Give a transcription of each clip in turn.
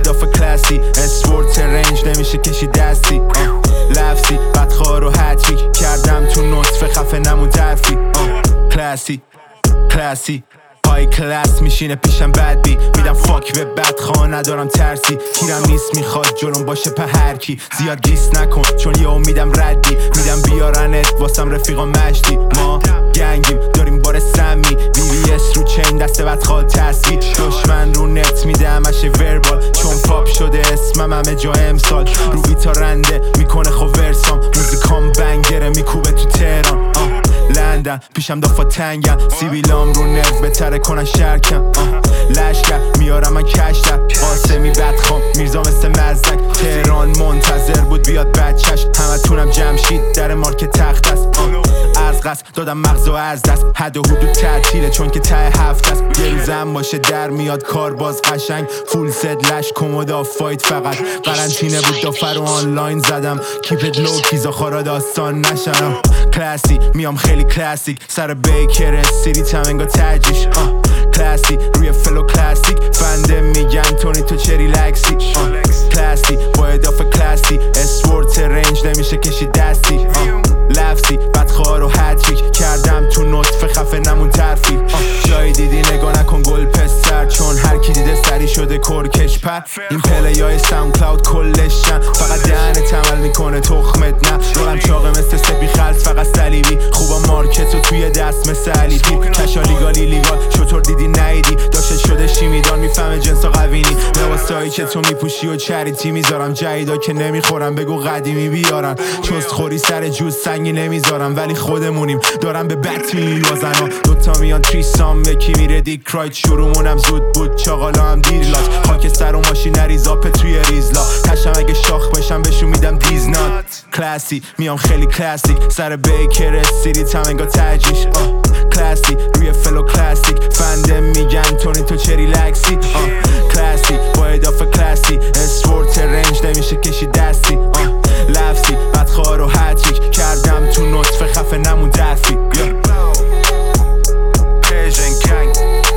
اضافه کلاسی اسپورت رنج نمیشه کشی دستی لفظی بدخوار و هتریک کردم تو نطفه خفه نمون درفی کلاسی کلاسی های کلاس میشینه پیشم بدبی میدم فاک به بدخواه ندارم ترسی کیرم نیست میخواد جلوم باشه په هر کی زیاد گیس نکن چون یه امیدم ردی میدم بیارنت واسم رفیقا مشتی ما گنگیم داریم بار سمی VVS رو چین دست بدخواه تصویر دشمن رو نت میده همشه وربال چون پاپ شده اسمم همه جا امسال رو بیتا رنده میکنه خو ورسام موزیکام بنگره میکوبه تو تهران لندن پیشم دافا تنگم سیبیلام رو نرف بتره کنن شرکم لشکر میارم من کشتر قاسمی بدخوام میرزا مثل مزدک تهران منتظر بود بیاد بچش همه تونم جمشید در مارکت تخت است از قصد دادم مغز و از دست حد و حدود تعطیله چون که ته هفت است یه روزم باشه در میاد کار باز قشنگ فول ست لش کمودا فایت فقط قرنطینه بود دافر و آنلاین زدم کیپت لو کیزا خارا داستان نشنم کلاسی میام خیلی کلاسیک سر بیکر سیریتم انگا تجیش کلاسی روی فلو کلاسیک فنده میگن تونی تو چه ریلکسی کلاسی با اضافه کلاسی اسپورت رنج نمیشه کشی دستی لفظی بدخوار و هتریک کردم تو نطفه خفه نمون ترفی جایی دیدی نگاه نکن گل پستر چون هر کی دیده سری شده کرکش پر این پلیای ساوند کلاود کلشن فقط دهنت عمل میکنه تخمت نه رولم چاقه مثل سپی خلص فقط صلیبی خوبا مارکتو توی دست مثل علیپی کشا لیگالی لیگال شطور دیدی نیدی داشت شده شیمیدان میفهمه جنسا قوینی لباسایی که تو میپوشی و چریتی میذارم جدیدا که نمیخورم بگو قدیمی بیارن چست خوری سر جوز سنگی نمیذارم ولی خودمونیم دارم به بط میوازن دوتا میان تریسام یکی میره دیک رایت شروعمونم زود بود چاقالا هم دیر لاج خاک سر و ماشین ریزا پتروی ریزلا تشم اگه شاخ باشم بهشون میدم دیزنات کلاسی میام خیلی کلاسیک سر بیکر سیریتم انگا تجیش کلاسی روی فلو کلاسیک فنده میگن تونی تو چه ریلکسی کلاسی با اضافه کلاسی اسپورت رنج نمیشه کشی دستی لفظی بدخوار و هتریک کردم تو نطفه خفه نمون درفی پیژن گنگ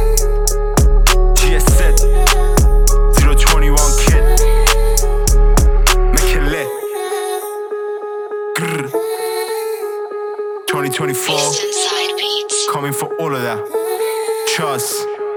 GS7 021 kid مکله 2024 coming for all of that trust